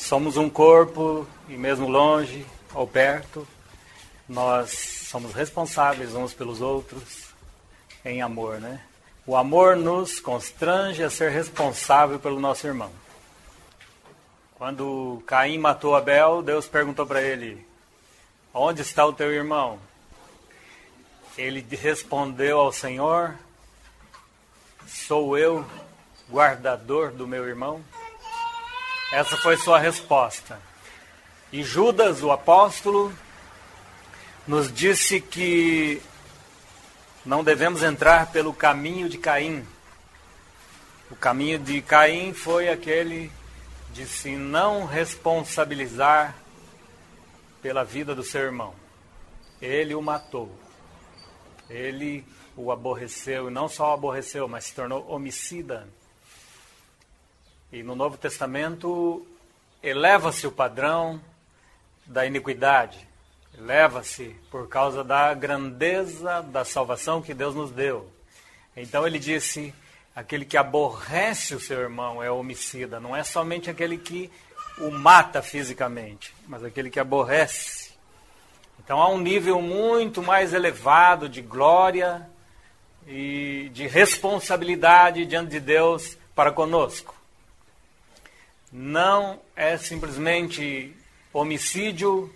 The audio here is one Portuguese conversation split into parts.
Somos um corpo e mesmo longe ou perto, nós somos responsáveis uns pelos outros em amor, né? O amor nos constrange a ser responsável pelo nosso irmão. Quando Caim matou Abel, Deus perguntou para ele: onde está o teu irmão? Ele respondeu ao Senhor: sou eu, guardador do meu irmão? Essa foi sua resposta. E Judas, o apóstolo, nos disse que não devemos entrar pelo caminho de Caim. O caminho de Caim foi aquele de se não responsabilizar pela vida do seu irmão. Ele o matou. Ele o aborreceu, e não só o aborreceu, mas se tornou homicida. E no Novo Testamento eleva-se o padrão da iniquidade. Eleva-se por causa da grandeza da salvação que Deus nos deu. Então ele disse: aquele que aborrece o seu irmão é homicida. Não é somente aquele que o mata fisicamente, mas aquele que aborrece. Então há um nível muito mais elevado de glória e de responsabilidade diante de Deus para conosco. Não é simplesmente homicídio,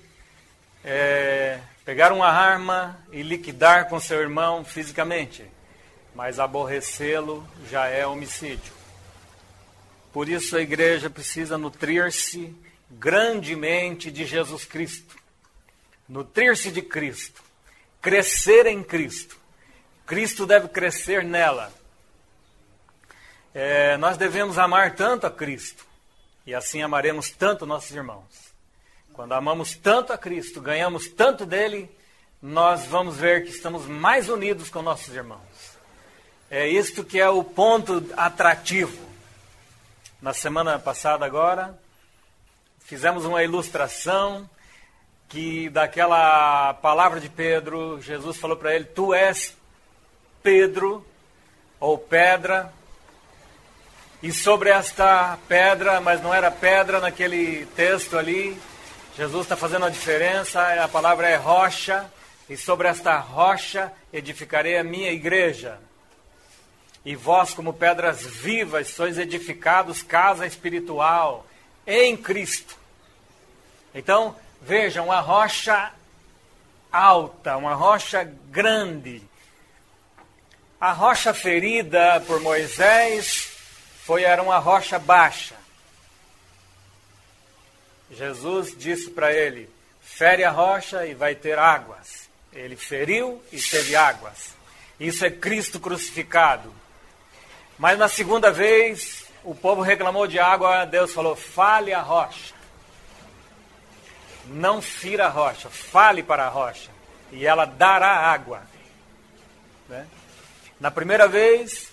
pegar uma arma e liquidar com seu irmão fisicamente, mas aborrecê-lo já é homicídio. Por isso a igreja precisa nutrir-se grandemente de Jesus Cristo, nutrir-se de Cristo, crescer em Cristo. Cristo deve crescer nela. Nós devemos amar tanto a Cristo, e assim amaremos tanto nossos irmãos. Quando amamos tanto a Cristo, ganhamos tanto dele, nós vamos ver que estamos mais unidos com nossos irmãos. É isto que é o ponto atrativo. Na semana passada agora, fizemos uma ilustração que daquela palavra de Pedro, Jesus falou para ele: tu és Pedro, ou pedra. E sobre esta pedra, mas não era pedra naquele texto ali, Jesus está fazendo a diferença, a palavra é rocha, e sobre esta rocha edificarei a minha igreja. E vós, como pedras vivas, sois edificados casa espiritual em Cristo. Então, vejam, uma rocha alta, uma rocha grande. A rocha ferida por Moisés era uma rocha baixa. Jesus disse para ele: fere a rocha e vai ter águas. Ele feriu e teve águas. Isso é Cristo crucificado. Mas na segunda vez, o povo reclamou de água, Deus falou: fale a rocha. Não fira a rocha, fale para a rocha, e ela dará água. Né? Na primeira vez,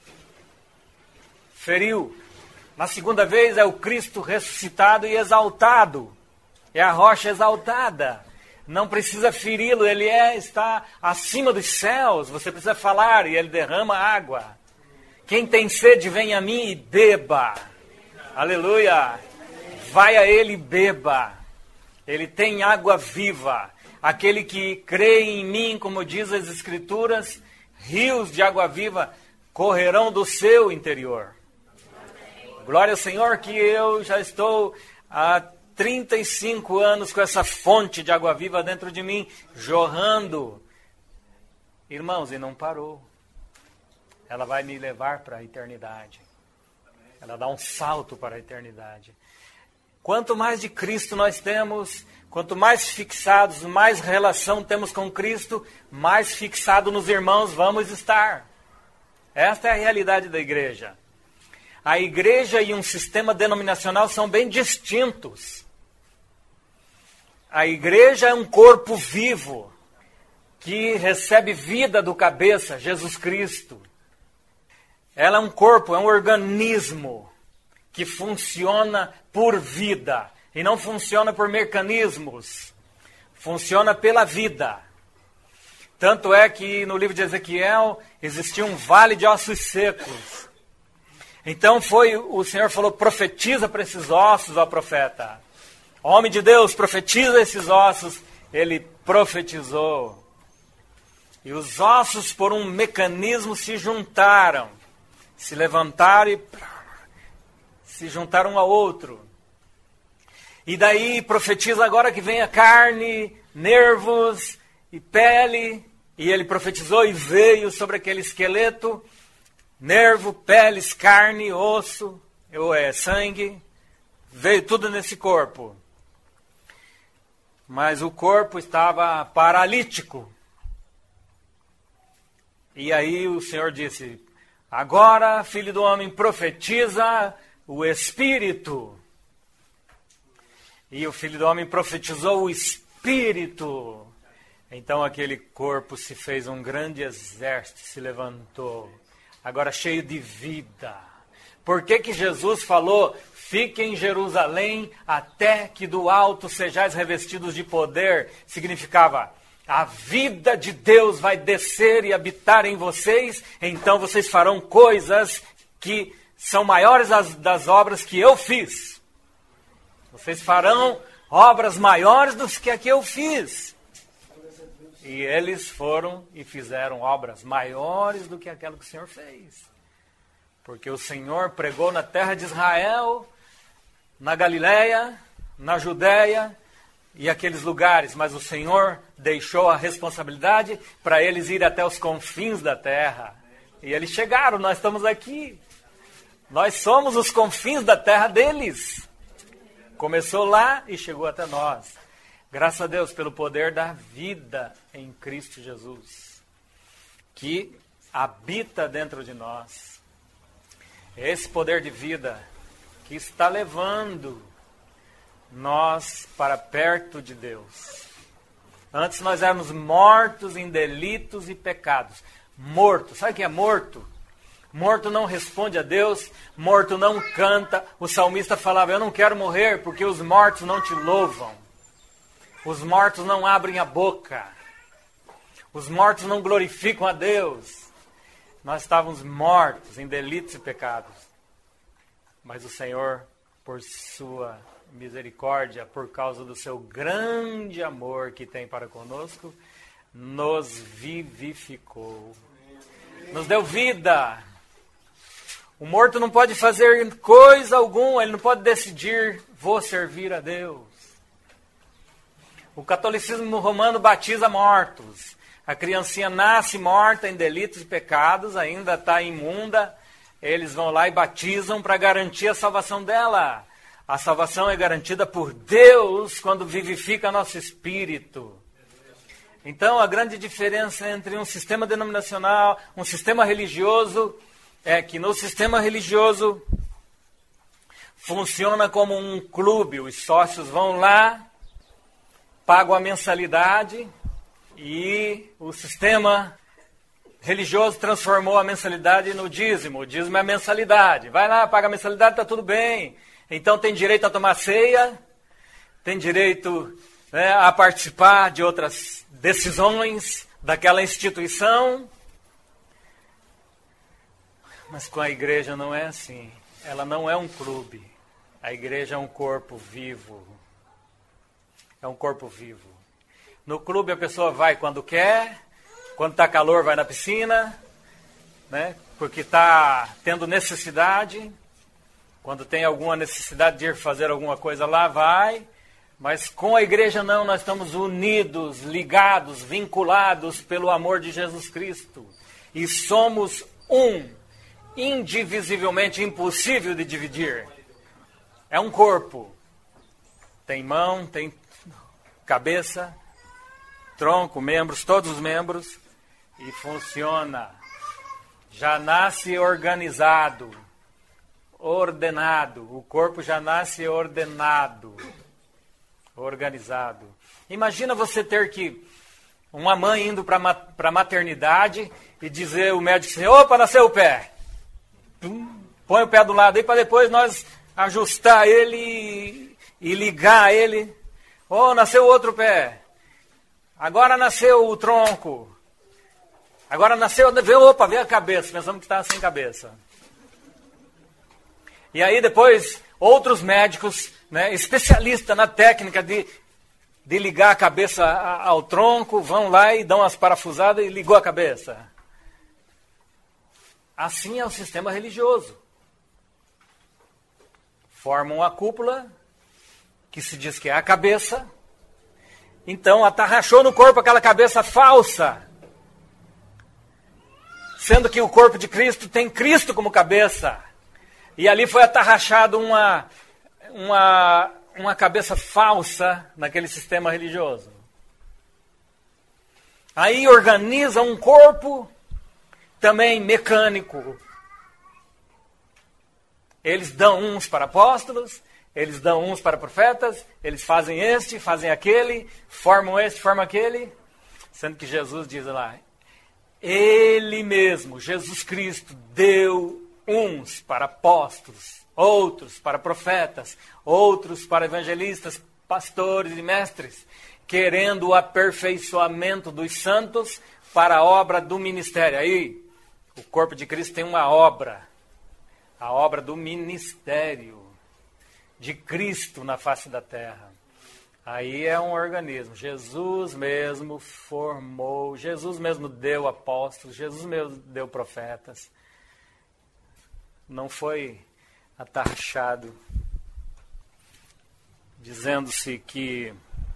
feriu. Na segunda vez é o Cristo ressuscitado e exaltado. É a rocha exaltada. Não precisa feri-lo, ele está acima dos céus. Você precisa falar e ele derrama água. Quem tem sede, vem a mim e beba. Aleluia. Vai a ele e beba. Ele tem água viva. Aquele que crê em mim, como diz as Escrituras, rios de água viva correrão do seu interior. Glória ao Senhor que eu já estou há 35 anos com essa fonte de água viva dentro de mim, jorrando. Irmãos, e não parou. Ela vai me levar para a eternidade. Ela dá um salto para a eternidade. Quanto mais de Cristo nós temos, quanto mais fixados, mais relação temos com Cristo, mais fixado nos irmãos vamos estar. Esta é a realidade da igreja. A igreja e um sistema denominacional são bem distintos. A igreja é um corpo vivo que recebe vida do cabeça, Jesus Cristo. Ela é um corpo, é um organismo que funciona por vida e não funciona por mecanismos. Funciona pela vida. Tanto é que no livro de Ezequiel existia um vale de ossos secos. Então o Senhor falou, profetiza para esses ossos, ó profeta. Homem de Deus, profetiza esses ossos. Ele profetizou. E os ossos, por um mecanismo, se juntaram. Se levantaram e se juntaram um ao outro. E daí profetiza agora que venha carne, nervos e pele. E ele profetizou e veio sobre aquele esqueleto, nervo, peles, carne, osso, sangue. Veio tudo nesse corpo. Mas o corpo estava paralítico. E aí o Senhor disse, agora, filho do homem, profetiza o Espírito. E o filho do homem profetizou o Espírito. Então aquele corpo se fez um grande exército, se levantou, agora cheio de vida. Por que Jesus falou, fiquem em Jerusalém até que do alto sejais revestidos de poder? Significava, a vida de Deus vai descer e habitar em vocês, então vocês farão coisas que são maiores das obras que eu fiz. Vocês farão obras maiores do que a que eu fiz. E eles foram e fizeram obras maiores do que aquela que o Senhor fez. Porque o Senhor pregou na terra de Israel, na Galileia, na Judéia e aqueles lugares. Mas o Senhor deixou a responsabilidade para eles ir até os confins da terra. E eles chegaram, nós estamos aqui. Nós somos os confins da terra deles. Começou lá e chegou até nós. Graças a Deus pelo poder da vida em Cristo Jesus, que habita dentro de nós. Esse poder de vida que está levando nós para perto de Deus. Antes nós éramos mortos em delitos e pecados. Morto, sabe o que é morto? Morto não responde a Deus, morto não canta. O salmista falava, eu não quero morrer porque os mortos não te louvam. Os mortos não abrem a boca. Os mortos não glorificam a Deus. Nós estávamos mortos em delitos e pecados. Mas o Senhor, por sua misericórdia, por causa do seu grande amor que tem para conosco, nos vivificou. Nos deu vida. O morto não pode fazer coisa alguma, ele não pode decidir, vou servir a Deus. O catolicismo romano batiza mortos. A criancinha nasce morta em delitos e pecados, ainda está imunda. Eles vão lá e batizam para garantir a salvação dela. A salvação é garantida por Deus quando vivifica nosso espírito. Então, a grande diferença entre um sistema denominacional, um sistema religioso, é que no sistema religioso funciona como um clube. Os sócios vão lá, pagam a mensalidade e o sistema religioso transformou a mensalidade no dízimo. O dízimo é a mensalidade. Vai lá, paga a mensalidade, está tudo bem. Então tem direito a tomar ceia, tem direito a participar de outras decisões daquela instituição. Mas com a igreja não é assim. Ela não é um clube. A igreja é um corpo vivo. É um corpo vivo. No clube a pessoa vai quando quer, quando está calor vai na piscina, porque está tendo necessidade. Quando tem alguma necessidade de ir fazer alguma coisa lá, vai. Mas com a igreja não, nós estamos unidos, ligados, vinculados pelo amor de Jesus Cristo. E somos um, indivisivelmente impossível de dividir. É um corpo. Tem mão, tem cabeça, tronco, membros, todos os membros, e funciona. Já nasce organizado, ordenado. O corpo já nasce ordenado, organizado. Imagina você ter que, uma mãe indo para a maternidade e dizer o médico assim, opa, nasceu o pé. Põe o pé do lado aí para depois nós ajustar ele e ligar ele. Oh, nasceu outro pé. Agora nasceu o tronco. Agora nasceu, opa, veio a cabeça. Pensamos que estava sem cabeça. E aí depois outros médicos, né, especialistas na técnica de ligar a cabeça ao tronco, vão lá e dão as parafusadas e ligou a cabeça. Assim é o sistema religioso. Formam a cúpula, que se diz que é a cabeça. Então atarrachou no corpo aquela cabeça falsa. Sendo que o corpo de Cristo tem Cristo como cabeça. E ali foi atarrachado uma cabeça falsa naquele sistema religioso. Aí organiza um corpo também mecânico. Eles dão uns para apóstolos, eles dão uns para profetas, eles fazem este, fazem aquele, formam este, formam aquele. Sendo que Jesus diz lá, Ele mesmo, Jesus Cristo, deu uns para apóstolos, outros para profetas, outros para evangelistas, pastores e mestres, querendo o aperfeiçoamento dos santos para a obra do ministério. Aí, o corpo de Cristo tem uma obra, a obra do ministério de Cristo na face da terra. Aí é um organismo. Jesus mesmo formou, Jesus mesmo deu apóstolos, Jesus mesmo deu profetas. Não foi atarrachado, dizendo-se que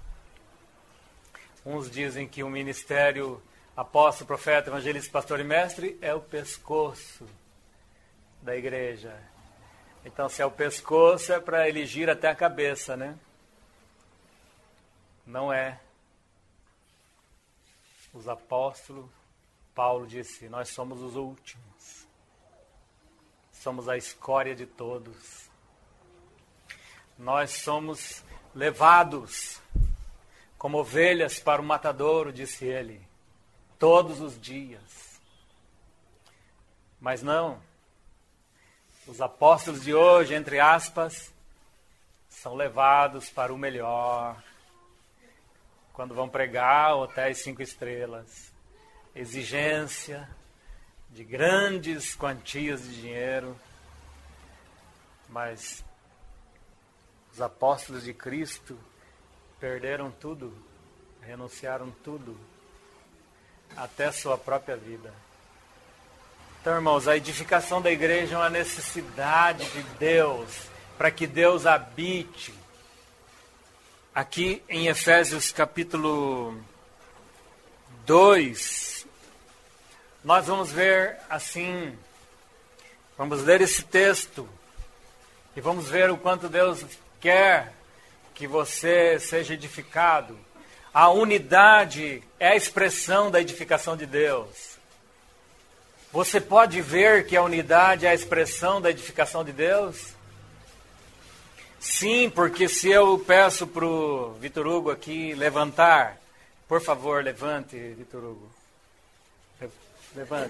uns dizem que o ministério apóstolo, profeta, evangelista, pastor e mestre é o pescoço da igreja. Então, se é o pescoço, é para elegir até a cabeça, né? Não é. Os apóstolos, Paulo disse, nós somos os últimos. Somos a escória de todos. Nós somos levados como ovelhas para o matadouro, disse ele, todos os dias. Mas não. Os apóstolos de hoje, entre aspas, são levados para o melhor. Quando vão pregar, hotéis 5 estrelas. Exigência de grandes quantias de dinheiro. Mas os apóstolos de Cristo perderam tudo, renunciaram tudo, até sua própria vida. Então, irmãos, a edificação da igreja é uma necessidade de Deus, para que Deus habite. Aqui em Efésios capítulo 2, nós vamos ver assim, vamos ler esse texto e vamos ver o quanto Deus quer que você seja edificado. A unidade é a expressão da edificação de Deus. Você pode ver que a unidade é a expressão da edificação de Deus? Sim, porque se eu peço para o Vitor Hugo aqui levantar, por favor, levante, Vitor Hugo. Levante.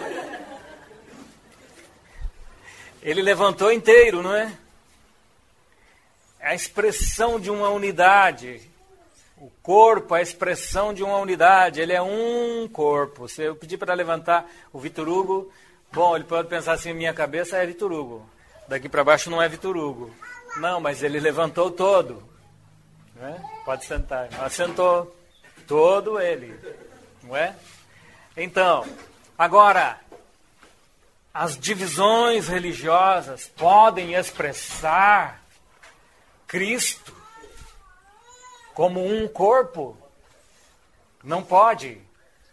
Ele levantou inteiro, não é? É a expressão de uma unidade. O corpo é a expressão de uma unidade. Ele é um corpo. Se eu pedir para levantar o Vitor Hugo, bom, ele pode pensar assim, minha cabeça é Vitor Hugo. Daqui para baixo não é Vitor Hugo. Não, mas ele levantou todo. Né? Pode sentar. Assentou todo ele. Não é? Então, agora, as divisões religiosas podem expressar Cristo como um corpo? Não pode.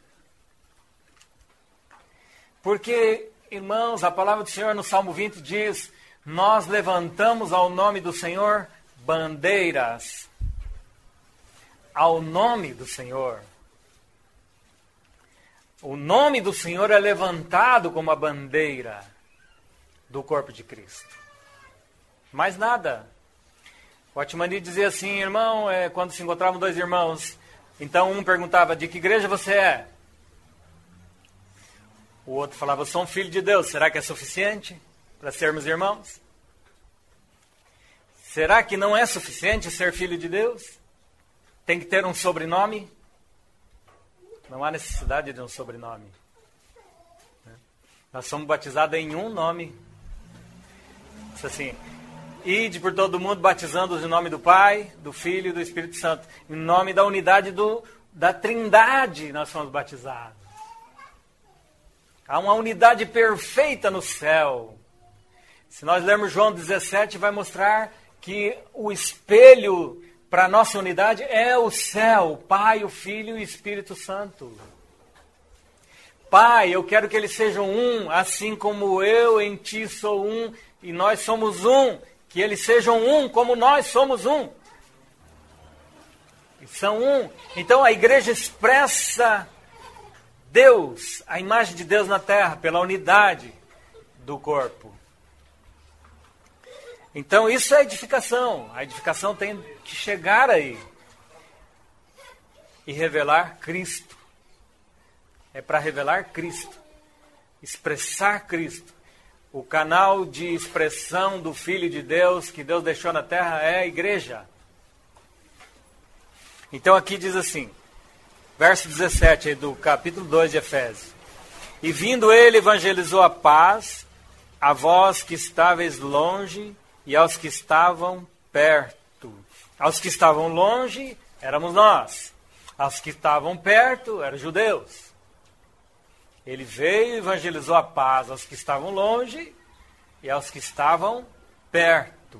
Porque, irmãos, a palavra do Senhor no Salmo 20 diz, nós levantamos ao nome do Senhor bandeiras. Ao nome do Senhor. O nome do Senhor é levantado como a bandeira do corpo de Cristo. Mais nada. O Atmani dizia assim, irmão, quando se encontravam 2 irmãos, então um perguntava, de que igreja você é? O outro falava, eu sou um filho de Deus, será que é suficiente para sermos irmãos? Será que não é suficiente ser filho de Deus? Tem que ter um sobrenome? Não há necessidade de um sobrenome. Nós somos batizados em um nome. Diz assim: ide por todo mundo, batizando-os em nome do Pai, do Filho e do Espírito Santo. Em nome da unidade da Trindade nós somos batizados. Há uma unidade perfeita no céu. Se nós lermos João 17, vai mostrar que o espelho para a nossa unidade é o céu, o Pai, o Filho e o Espírito Santo. Pai, eu quero que eles sejam um, assim como eu em ti sou um, e nós somos um, que eles sejam um, como nós somos um. E são um. Então a igreja expressa Deus, a imagem de Deus na terra, pela unidade do corpo. Então isso é edificação. A edificação tem que chegar aí e revelar Cristo. É para revelar Cristo, expressar Cristo. O canal de expressão do Filho de Deus que Deus deixou na terra é a igreja. Então aqui diz assim, verso 17 do capítulo 2 de Efésios: e vindo ele evangelizou a paz a vós que estáveis longe e aos que estavam perto. Aos que estavam longe éramos nós, aos que estavam perto eram os judeus. Ele veio e evangelizou a paz aos que estavam longe e aos que estavam perto.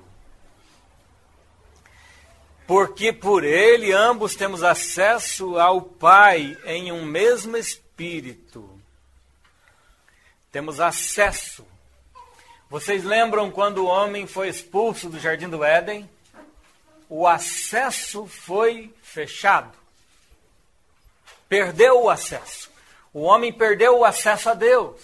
Porque por ele ambos temos acesso ao Pai em um mesmo Espírito. Temos acesso. Vocês lembram quando o homem foi expulso do Jardim do Éden? O acesso foi fechado. Perdeu o acesso. O homem perdeu o acesso a Deus.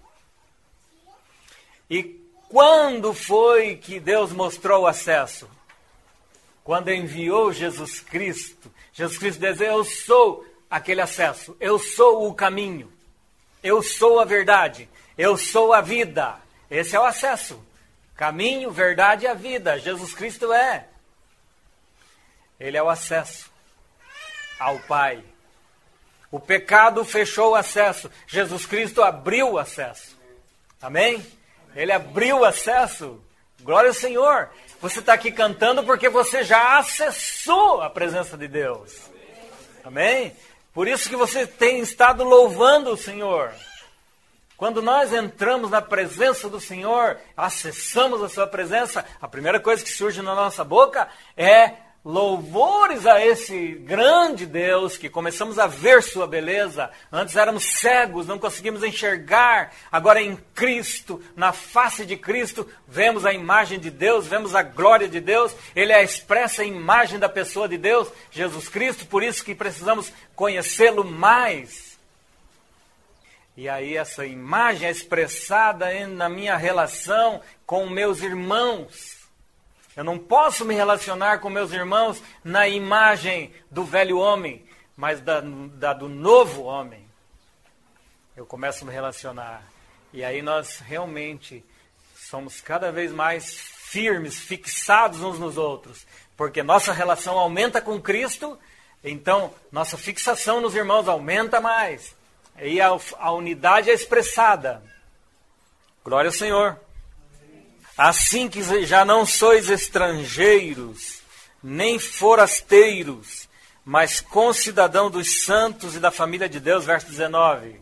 E quando foi que Deus mostrou o acesso? Quando enviou Jesus Cristo. Jesus Cristo dizia: eu sou aquele acesso. Eu sou o caminho. Eu sou a verdade. Eu sou a vida. Esse é o acesso. Caminho, verdade e a vida. Jesus Cristo é. Ele é o acesso ao Pai. O pecado fechou o acesso. Jesus Cristo abriu o acesso. Amém? Ele abriu o acesso. Glória ao Senhor. Você está aqui cantando porque você já acessou a presença de Deus. Amém? Por isso que você tem estado louvando o Senhor. Quando nós entramos na presença do Senhor, acessamos a sua presença, a primeira coisa que surge na nossa boca é louvores a esse grande Deus, que começamos a ver sua beleza. Antes éramos cegos, não conseguimos enxergar. Agora em Cristo, na face de Cristo, vemos a imagem de Deus, vemos a glória de Deus. Ele é a expressa imagem da pessoa de Deus, Jesus Cristo. Por isso que precisamos conhecê-lo mais. E aí essa imagem é expressada na minha relação com meus irmãos. Eu não posso me relacionar com meus irmãos na imagem do velho homem, mas do novo homem. Eu começo a me relacionar. E aí nós realmente somos cada vez mais firmes, fixados uns nos outros. Porque nossa relação aumenta com Cristo, então nossa fixação nos irmãos aumenta mais. E a unidade é expressada. Glória ao Senhor. Assim que já não sois estrangeiros, nem forasteiros, mas concidadão dos santos e da família de Deus, verso 19.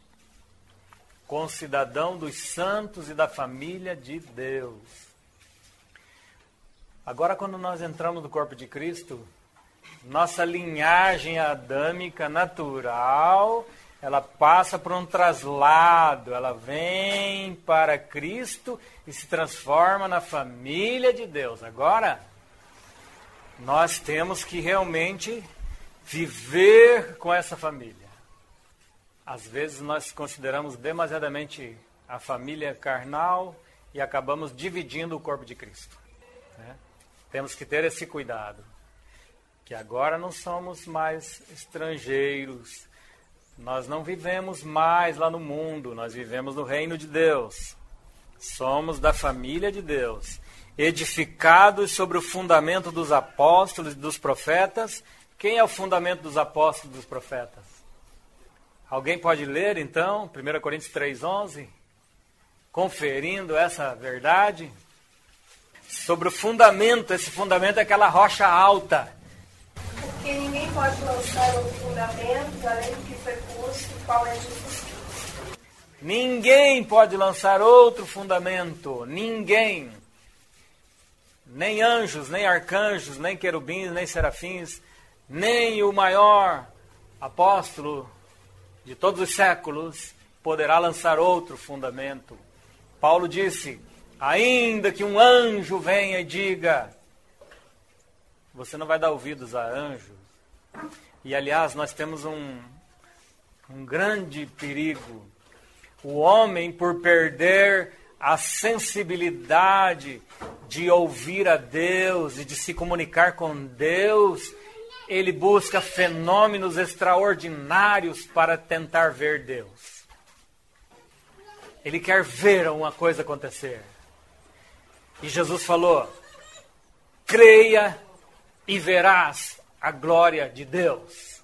Concidadão dos santos e da família de Deus. Agora, quando nós entramos no corpo de Cristo, nossa linhagem adâmica natural, ela passa por um traslado, ela vem para Cristo e se transforma na família de Deus. Agora, nós temos que realmente viver com essa família. Às vezes nós consideramos demasiadamente a família carnal e acabamos dividindo o corpo de Cristo. Né? Temos que ter esse cuidado, que agora não somos mais estrangeiros. Nós não vivemos mais lá no mundo, nós vivemos no reino de Deus. Somos da família de Deus, edificados sobre o fundamento dos apóstolos e dos profetas. Quem é o fundamento dos apóstolos e dos profetas? Alguém pode ler, então, 1 Coríntios 3,11? Conferindo essa verdade. sobre o fundamento. Esse fundamento é aquela rocha alta. Porque ninguém pode lançar um fundamento além do que foi posto, qual é Jesus. Ninguém pode lançar outro fundamento. Ninguém. Nem anjos, nem arcanjos, nem querubins, nem serafins, nem o maior apóstolo de todos os séculos poderá lançar outro fundamento. Paulo disse, ainda que um anjo venha e diga, você não vai dar ouvidos a anjos. E aliás, nós temos um grande perigo. O homem, por perder a sensibilidade de ouvir a Deus e de se comunicar com Deus, ele busca fenômenos extraordinários para tentar ver Deus. Ele quer ver uma coisa acontecer. E Jesus falou, creia e verás a glória de Deus.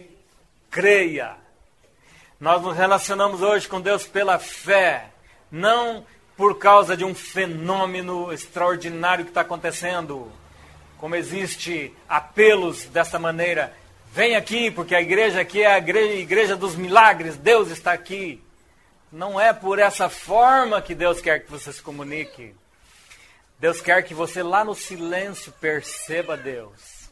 Creia. Nós nos relacionamos hoje com Deus pela fé, não por causa de um fenômeno extraordinário que está acontecendo. Como existe apelos dessa maneira, vem aqui porque a igreja aqui é a igreja dos milagres, Deus está aqui. Não é por essa forma que Deus quer que você se comunique. Deus quer que você lá no silêncio perceba Deus.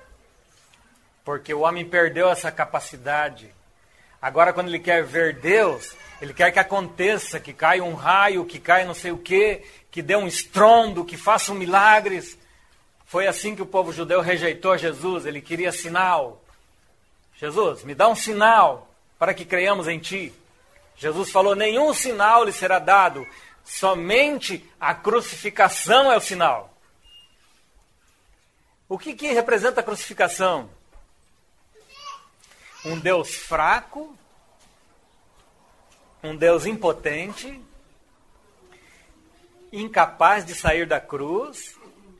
Porque o homem perdeu essa capacidade. Agora, quando ele quer ver Deus, ele quer que aconteça, que caia um raio, que caia não sei o quê, que dê um estrondo, que faça milagres. Foi assim que o povo judeu rejeitou Jesus, ele queria sinal. Jesus, me dá um sinal para que creiamos em ti. Jesus falou, nenhum sinal lhe será dado, somente a crucificação é o sinal. O que representa a crucificação? Um Deus fraco, um Deus impotente, incapaz de sair da cruz,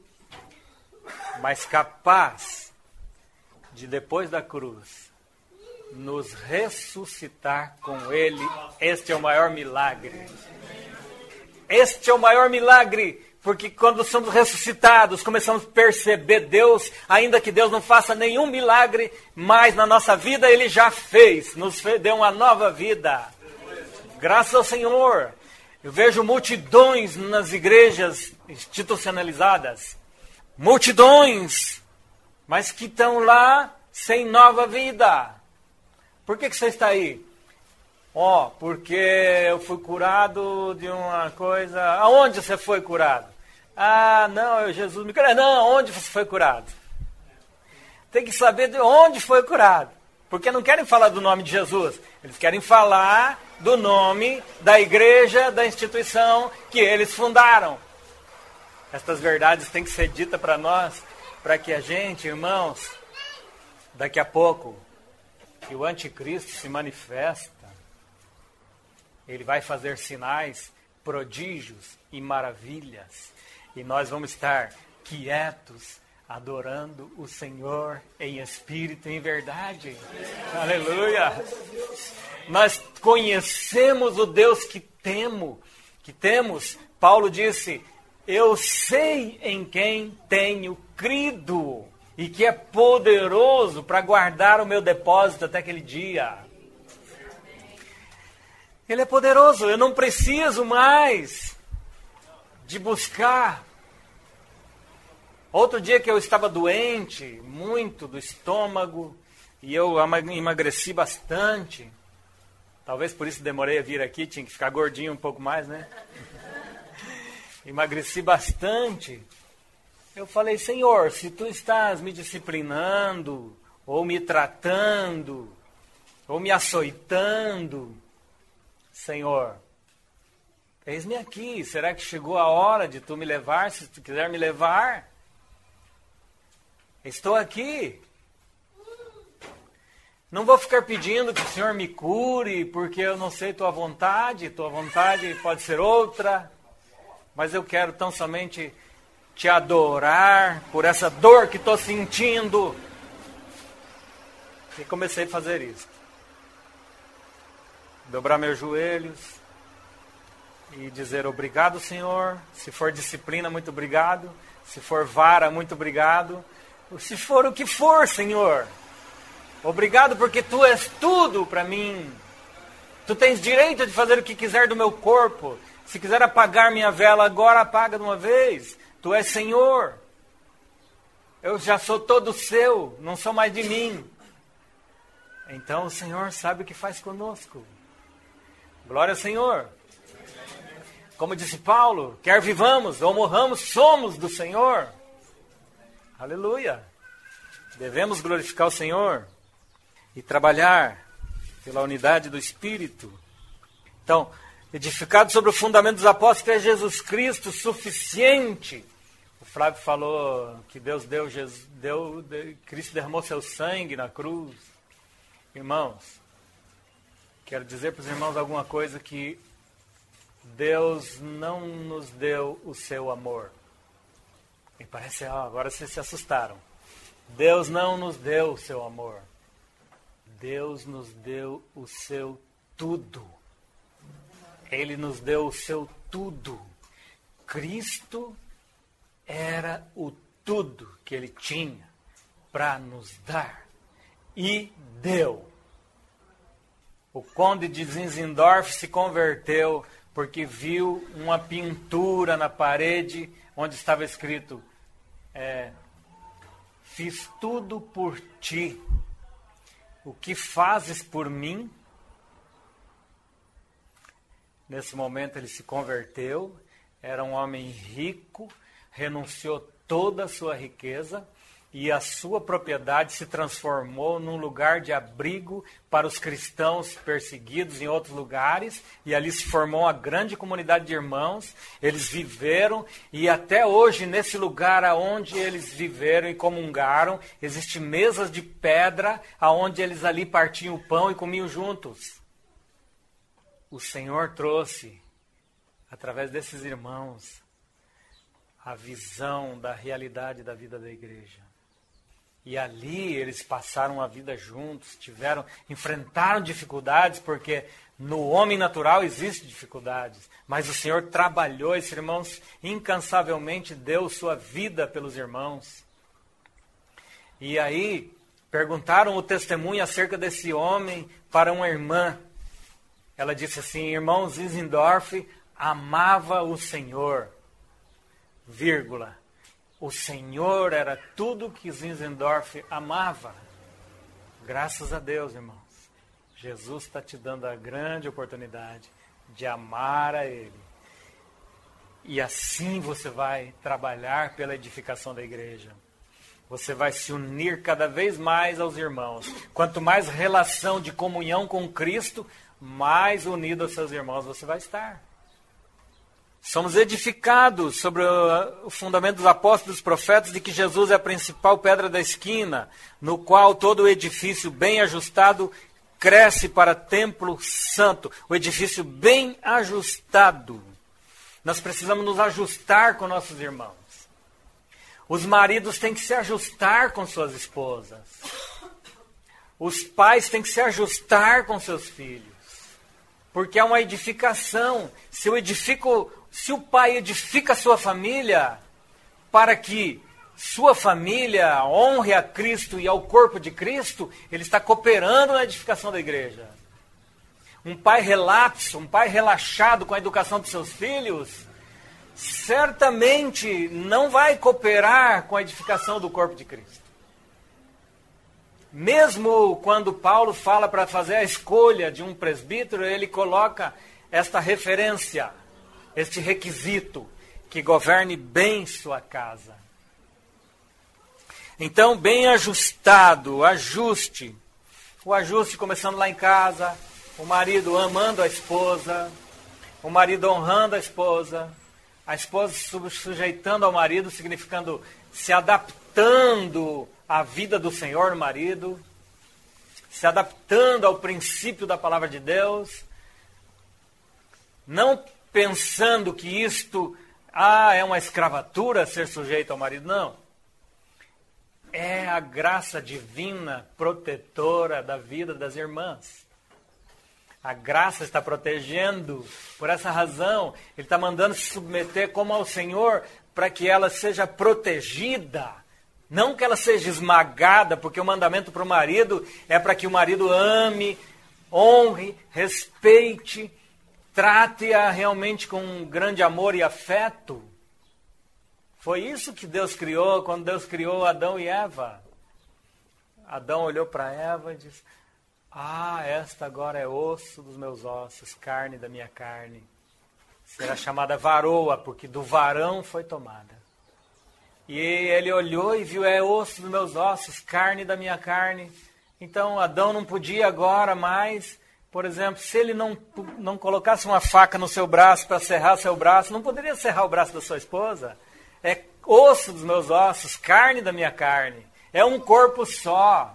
mas capaz de, depois da cruz, nos ressuscitar com Ele. Este é o maior milagre. Este é o maior milagre, porque quando somos ressuscitados, começamos a perceber Deus, ainda que Deus não faça nenhum milagre, mas na nossa vida Ele já fez, deu uma nova vida. Graças ao Senhor. Eu vejo multidões nas igrejas institucionalizadas, multidões, mas que estão lá sem nova vida. Por que você está aí? Porque eu fui curado de uma coisa. Aonde você foi curado? Não, Jesus me curou. Não, onde você foi curado? Tem que saber de onde foi curado. Porque não querem falar do nome de Jesus. Eles querem falar do nome da igreja, da instituição que eles fundaram. Estas verdades têm que ser ditas para nós, para que a gente, irmãos, daqui a pouco, que o anticristo se manifesta, ele vai fazer sinais, prodígios e maravilhas. E nós vamos estar quietos, adorando o Senhor em espírito e em verdade. Aleluia! Nós conhecemos o Deus que temos. Paulo disse, eu sei em quem tenho crido e que é poderoso para guardar o meu depósito até aquele dia. Ele é poderoso, eu não preciso mais de buscar. Outro dia que eu estava doente, muito do estômago, e eu emagreci bastante. Talvez por isso demorei a vir aqui, tinha que ficar gordinho um pouco mais, né? Emagreci bastante. Eu falei, Senhor, se tu estás me disciplinando, ou me tratando, ou me açoitando, Senhor, eis-me aqui. Será que chegou a hora de tu me levar? Se tu quiser me levar, estou aqui. Não vou ficar pedindo que o Senhor me cure, porque eu não sei tua vontade pode ser outra, mas eu quero tão somente te adorar por essa dor que estou sentindo. E comecei a fazer isso. Dobrar meus joelhos, e dizer obrigado, Senhor. Se for disciplina, muito obrigado. Se for vara, muito obrigado. Se for o que for, Senhor, obrigado porque Tu és tudo para mim. Tu tens direito de fazer o que quiser do meu corpo. Se quiser apagar minha vela agora, apaga de uma vez. Tu és Senhor. Eu já sou todo seu, não sou mais de mim. Então o Senhor sabe o que faz conosco. Glória ao Senhor. Como disse Paulo, quer vivamos ou morramos, somos do Senhor. Aleluia. Devemos glorificar o Senhor e trabalhar pela unidade do Espírito. Então, edificado sobre o fundamento dos apóstolos, é Jesus Cristo suficiente. O Flávio falou que Cristo derramou seu sangue na cruz. Irmãos, quero dizer para os irmãos alguma coisa, que Deus não nos deu o seu amor. E parece, agora vocês se assustaram. Deus não nos deu o seu amor. Deus nos deu o seu tudo. Ele nos deu o seu tudo. Cristo era o tudo que Ele tinha para nos dar. E deu. O conde de Zinzendorf se converteu porque viu uma pintura na parede onde estava escrito: fiz tudo por ti. O que fazes por mim? Nesse momento ele se converteu, era um homem rico, renunciou toda a sua riqueza e a sua propriedade se transformou num lugar de abrigo para os cristãos perseguidos em outros lugares, e ali se formou uma grande comunidade de irmãos. Eles viveram, e até hoje nesse lugar aonde eles viveram e comungaram, existem mesas de pedra aonde eles ali partiam o pão e comiam juntos. O Senhor trouxe, através desses irmãos, a visão da realidade da vida da igreja. E ali eles passaram a vida juntos, enfrentaram dificuldades, porque no homem natural existem dificuldades. Mas o Senhor trabalhou, esses irmãos incansavelmente deu sua vida pelos irmãos. E aí perguntaram o testemunho acerca desse homem para uma irmã. Ela disse assim: irmão Zinzendorf amava o Senhor, vírgula. O Senhor era tudo que Zinzendorf amava. Graças a Deus, irmãos. Jesus está te dando a grande oportunidade de amar a Ele. E assim você vai trabalhar pela edificação da igreja. Você vai se unir cada vez mais aos irmãos. Quanto mais relação de comunhão com Cristo, mais unido aos seus irmãos você vai estar. Somos edificados sobre o fundamento dos apóstolos e dos profetas de que Jesus é a principal pedra da esquina, no qual todo o edifício bem ajustado cresce para templo santo. O edifício bem ajustado. Nós precisamos nos ajustar com nossos irmãos. Os maridos têm que se ajustar com suas esposas. Os pais têm que se ajustar com seus filhos. Porque é uma edificação. Se o pai edifica a sua família para que sua família honre a Cristo e ao corpo de Cristo, ele está cooperando na edificação da igreja. Um pai relapso, um pai relaxado com a educação dos seus filhos, certamente não vai cooperar com a edificação do corpo de Cristo. Mesmo quando Paulo fala para fazer a escolha de um presbítero, ele coloca esta referência, este requisito, que governe bem sua casa. Então, bem ajustado, ajuste. O ajuste começando lá em casa, o marido amando a esposa, o marido honrando a esposa se sujeitando ao marido, significando se adaptando à vida do Senhor no marido, se adaptando ao princípio da palavra de Deus, não pensando que isto é uma escravatura ser sujeito ao marido, não. É a graça divina protetora da vida das irmãs. A graça está protegendo. Por essa razão, ele está mandando se submeter como ao Senhor, para que ela seja protegida. Não que ela seja esmagada, porque o mandamento para o marido é para que o marido ame, honre, respeite, trate-a realmente com um grande amor e afeto. Foi isso que Deus criou quando Deus criou Adão e Eva. Adão olhou para Eva e disse: esta agora é osso dos meus ossos, carne da minha carne. Será chamada varoa, porque do varão foi tomada. E ele olhou e viu: é osso dos meus ossos, carne da minha carne. Então Adão não podia agora mais, por exemplo, se ele não colocasse uma faca no seu braço para serrar seu braço, não poderia serrar o braço da sua esposa. É osso dos meus ossos, carne da minha carne. É um corpo só.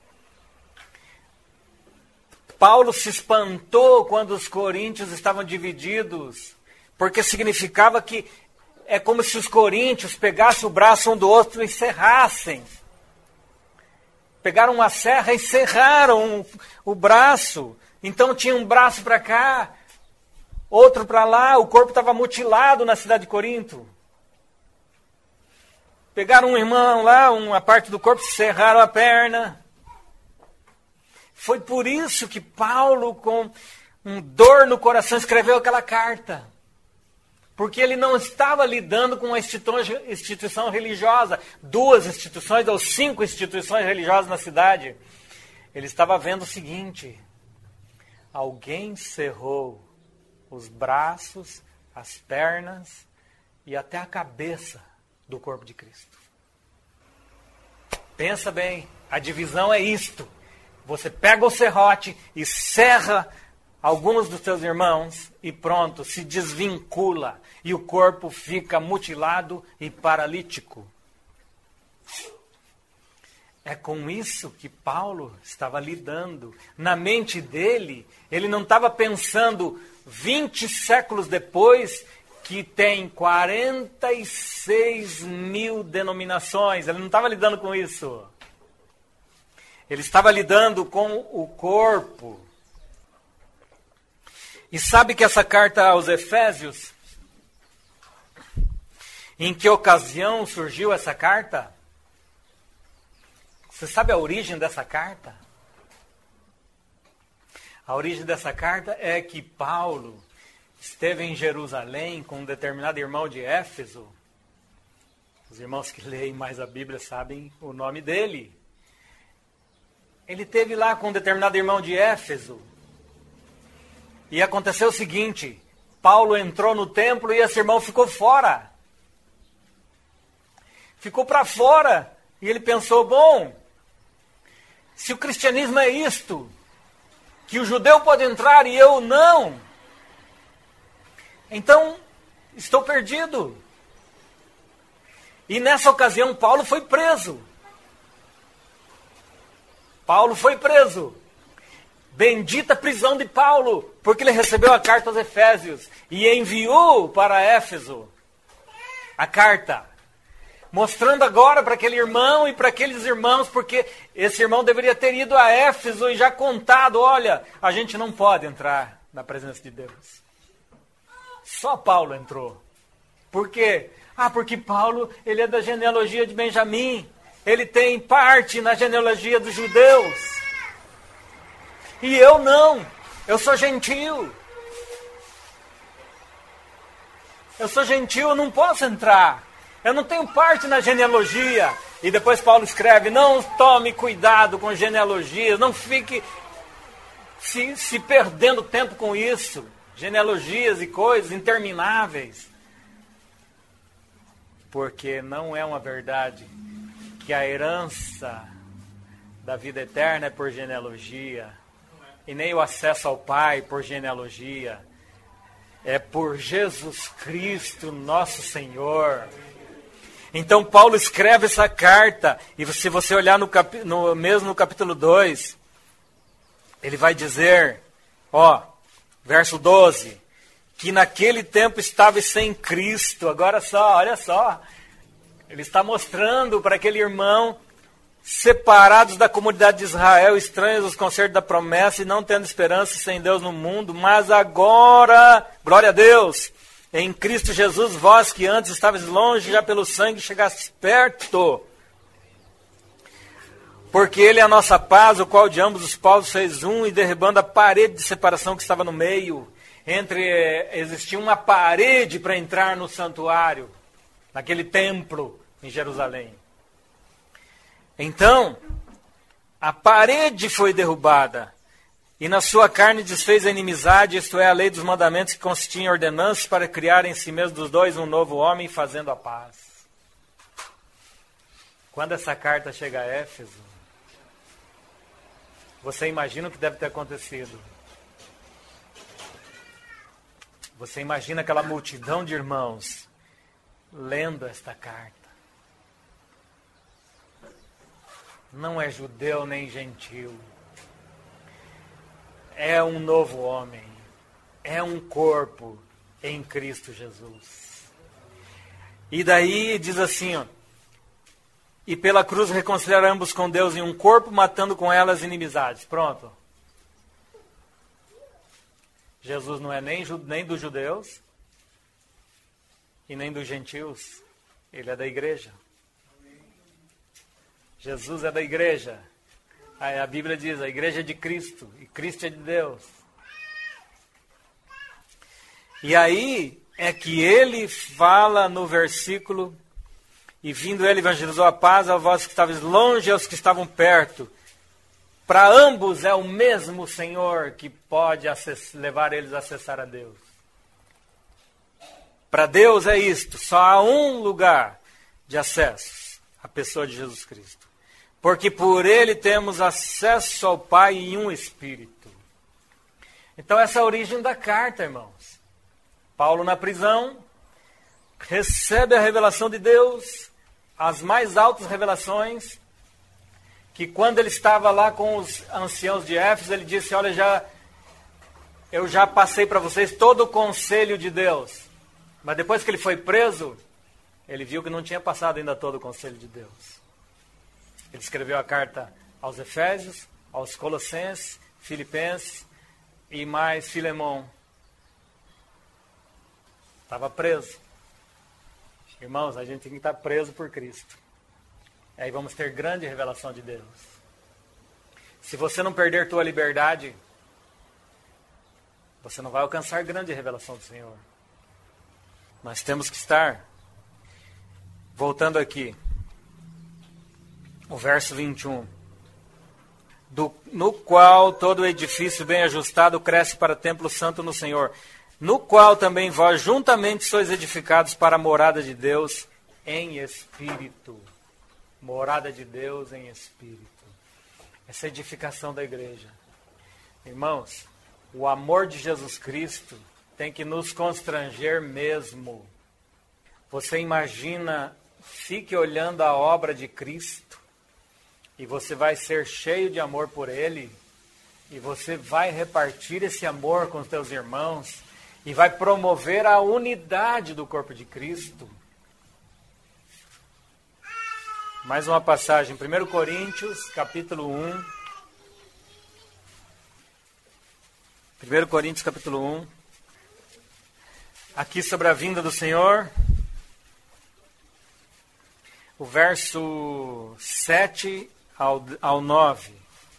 Paulo se espantou quando os coríntios estavam divididos, porque significava que é como se os coríntios pegassem o braço um do outro e serrassem. Pegaram uma serra e serraram o braço. Então tinha um braço para cá, outro para lá, o corpo estava mutilado na cidade de Corinto. Pegaram um irmão lá, uma parte do corpo, serraram a perna. Foi por isso que Paulo, com dor no coração, escreveu aquela carta. Porque ele não estava lidando com uma instituição religiosa, 2 instituições ou 5 instituições religiosas na cidade. Ele estava vendo o seguinte: alguém cerrou os braços, as pernas e até a cabeça do corpo de Cristo. Pensa bem, a divisão é isto. Você pega o serrote e serra alguns dos seus irmãos e pronto, se desvincula. E o corpo fica mutilado e paralítico. É com isso que Paulo estava lidando. Na mente dele, ele não estava pensando 20 séculos depois que tem 46 mil denominações. Ele não estava lidando com isso. Ele estava lidando com o corpo. E sabe que essa carta aos Efésios, em que ocasião surgiu essa carta? Você sabe a origem dessa carta? A origem dessa carta é que Paulo esteve em Jerusalém com um determinado irmão de Éfeso. Os irmãos que leem mais a Bíblia sabem o nome dele. Ele esteve lá com um determinado irmão de Éfeso. E aconteceu o seguinte: Paulo entrou no templo e esse irmão ficou fora. Ficou para fora. E ele pensou: bom, se o cristianismo é isto, que o judeu pode entrar e eu não, então estou perdido. E nessa ocasião Paulo foi preso. Paulo foi preso. Bendita prisão de Paulo, porque ele recebeu a carta aos Efésios e enviou para Éfeso a carta, mostrando agora para aquele irmão e para aqueles irmãos, porque esse irmão deveria ter ido a Éfeso e já contado: olha, a gente não pode entrar na presença de Deus. Só Paulo entrou. Por quê? Porque Paulo, ele é da genealogia de Benjamim. Ele tem parte na genealogia dos judeus. E eu não. Eu sou gentil. Eu sou gentil, eu não posso entrar. Eu não tenho parte na genealogia. E depois Paulo escreve: não tome cuidado com genealogias. Não fique se perdendo tempo com isso. Genealogias e coisas intermináveis. Porque não é uma verdade que a herança da vida eterna é por genealogia. E nem o acesso ao Pai por genealogia. É por Jesus Cristo, nosso Senhor. Então Paulo escreve essa carta. E se você olhar mesmo no capítulo 2, ele vai dizer, verso 12, que naquele tempo estava sem Cristo. Agora só, olha só. Ele está mostrando para aquele irmão separados da comunidade de Israel, estranhos aos concertos da promessa e não tendo esperança sem Deus no mundo, mas agora, glória a Deus, em Cristo Jesus, vós que antes estavais longe, já pelo sangue chegastes perto. Porque Ele é a nossa paz, o qual de ambos os povos fez um, e derribando a parede de separação que estava no meio, existia uma parede para entrar no santuário, naquele templo em Jerusalém. Então, a parede foi derrubada, e na sua carne desfez a inimizade, isto é, a lei dos mandamentos que consistia em ordenanças para criar em si mesmo dos dois um novo homem, fazendo a paz. Quando essa carta chega a Éfeso, você imagina o que deve ter acontecido. Você imagina aquela multidão de irmãos lendo esta carta. Não é judeu nem gentil. É um novo homem. É um corpo em Cristo Jesus. E daí diz assim, ó, e pela cruz reconciliar ambos com Deus em um corpo, matando com elas inimizades. Pronto. Jesus não é nem dos judeus e nem dos gentios. Ele é da igreja. Jesus é da igreja. A Bíblia diz, a igreja é de Cristo e Cristo é de Deus. E aí é que ele fala no versículo, e vindo ele evangelizou a paz a vós que estavais longe e aos que estavam perto. Para ambos é o mesmo Senhor que pode levar eles a acessar a Deus. Para Deus é isto, só há um lugar de acesso, a pessoa de Jesus Cristo. Porque por ele temos acesso ao Pai em um Espírito. Então essa é a origem da carta, irmãos. Paulo na prisão recebe a revelação de Deus, as mais altas revelações, que quando ele estava lá com os anciãos de Éfeso, ele disse, olha, eu já passei para vocês todo o conselho de Deus. Mas depois que ele foi preso, ele viu que não tinha passado ainda todo o conselho de Deus. Ele escreveu a carta aos Efésios, aos Colossenses, Filipenses e mais Filemon. Estava preso. Irmãos, a gente tem que estar preso por Cristo. Aí vamos ter grande revelação de Deus. Se você não perder tua liberdade, você não vai alcançar grande revelação do Senhor. Nós temos que estar. Voltando aqui. O verso 21. No qual todo edifício bem ajustado cresce para templo santo no Senhor. No qual também vós juntamente sois edificados para a morada de Deus em Espírito. Morada de Deus em Espírito. Essa é a edificação da igreja. Irmãos, o amor de Jesus Cristo tem que nos constranger mesmo. Você imagina, fique olhando a obra de Cristo e você vai ser cheio de amor por Ele e você vai repartir esse amor com os teus irmãos e vai promover a unidade do corpo de Cristo. Mais uma passagem, 1 Coríntios, capítulo 1. 1 Coríntios, capítulo 1. Aqui sobre a vinda do Senhor. O verso 7 ao 9.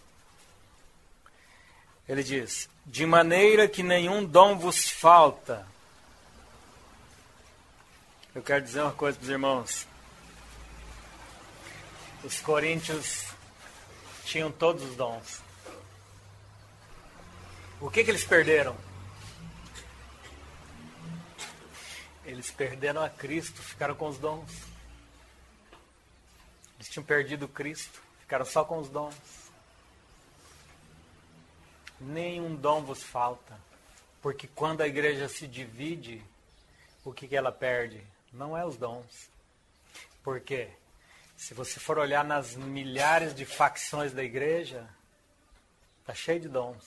Ele diz, de maneira que nenhum dom vos falta. Eu quero dizer uma coisa para os irmãos. Os coríntios tinham todos os dons. O que eles perderam? Eles perderam a Cristo, ficaram com os dons. Eles tinham perdido Cristo, ficaram só com os dons. Nenhum dom vos falta. Porque quando a igreja se divide, o que ela perde? Não é os dons. Por quê? Se você for olhar nas milhares de facções da igreja, está cheio de dons.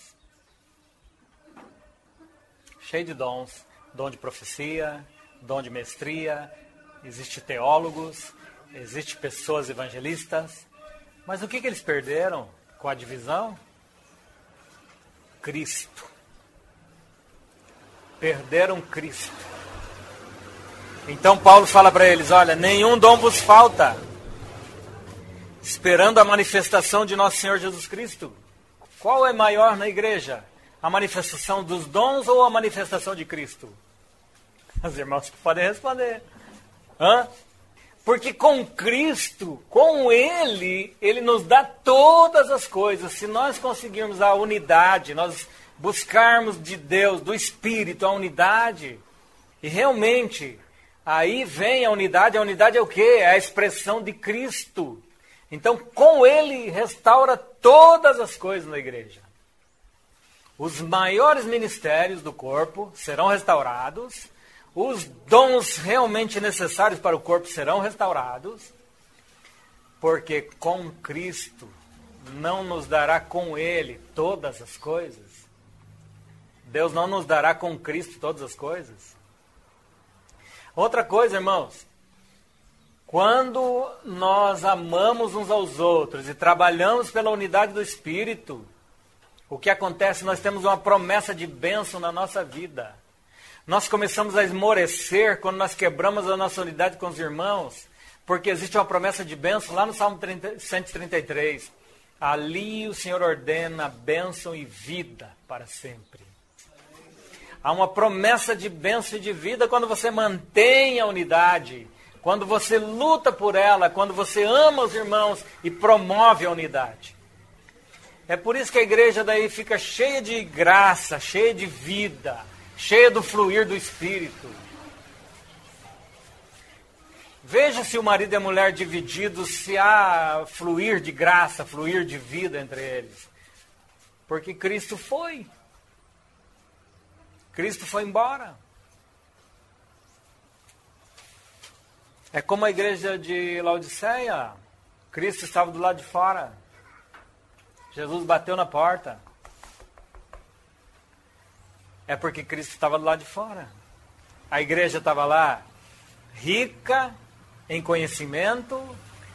Cheio de dons. Dom de profecia, dom de mestria, existe teólogos, existe pessoas evangelistas, Mas o que eles perderam com a divisão? Cristo. Perderam Cristo. Então Paulo fala para eles, olha, nenhum dom vos falta, esperando a manifestação de nosso Senhor Jesus Cristo. Qual é maior na igreja? A manifestação dos dons ou a manifestação de Cristo? Os irmãos que podem responder. Porque com Cristo, com Ele nos dá todas as coisas. Se nós conseguirmos a unidade, nós buscarmos de Deus, do Espírito, a unidade, e realmente, aí vem a unidade é o quê? É a expressão de Cristo. Então, com Ele, restaura todas as coisas na igreja. Os maiores ministérios do corpo serão restaurados, os dons realmente necessários para o corpo serão restaurados, porque com Cristo não nos dará com Ele todas as coisas. Deus não nos dará com Cristo todas as coisas. Outra coisa, irmãos, quando nós amamos uns aos outros e trabalhamos pela unidade do Espírito, o que acontece? Nós temos uma promessa de bênção na nossa vida. Nós começamos a esmorecer quando nós quebramos a nossa unidade com os irmãos, porque existe uma promessa de bênção lá no Salmo 133. Ali o Senhor ordena bênção e vida para sempre. Há uma promessa de bênção e de vida quando você mantém a unidade, quando você luta por ela, quando você ama os irmãos e promove a unidade. É por isso que a igreja daí fica cheia de graça, cheia de vida, cheia do fluir do Espírito. Veja se o marido e a mulher divididos, se há fluir de graça, fluir de vida entre eles. Porque Cristo foi. Cristo foi embora. É como a igreja de Laodiceia. Cristo estava do lado de fora. Jesus bateu na porta. É porque Cristo estava do lado de fora. A igreja estava lá, rica em conhecimento,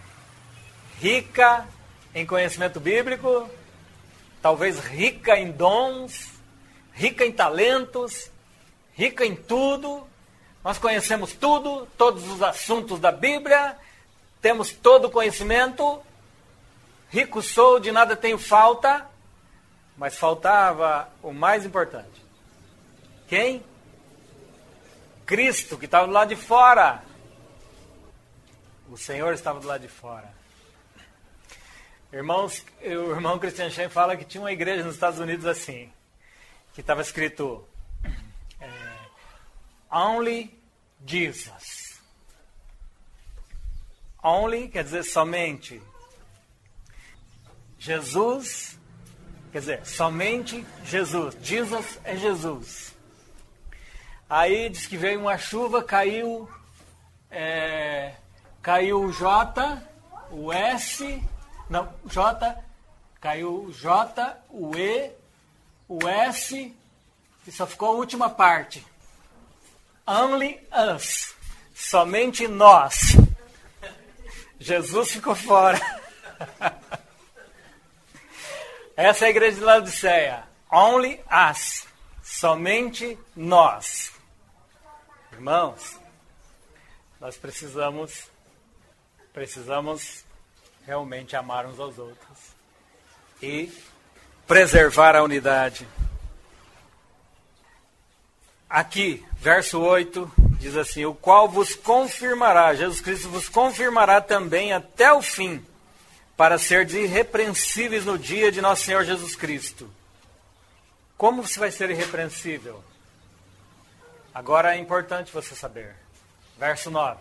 rica em conhecimento bíblico, talvez rica em dons, rica em talentos, rica em tudo. Nós conhecemos tudo, todos os assuntos da Bíblia, temos todo o conhecimento. Rico sou, de nada tenho falta, mas faltava o mais importante. Quem? Cristo, que estava do lado de fora. O Senhor estava do lado de fora. Irmãos, o irmão Christian Schaim fala que tinha uma igreja nos Estados Unidos assim, que estava escrito Only Jesus. Only quer dizer somente. Jesus quer dizer somente Jesus. Jesus é Jesus. Aí diz que veio uma chuva, caiu o J, o S, não, J, caiu o J, o E, o S, e só ficou a última parte. Only us. Somente nós. Jesus ficou fora. Essa é a igreja de Laodiceia. Only us. Somente nós. Irmãos, nós precisamos realmente amar uns aos outros e preservar a unidade. Aqui, verso 8, diz assim, o qual vos confirmará, Jesus Cristo vos confirmará também até o fim, para serdes irrepreensíveis no dia de nosso Senhor Jesus Cristo. Como você vai ser irrepreensível? Agora é importante você saber. Verso 9.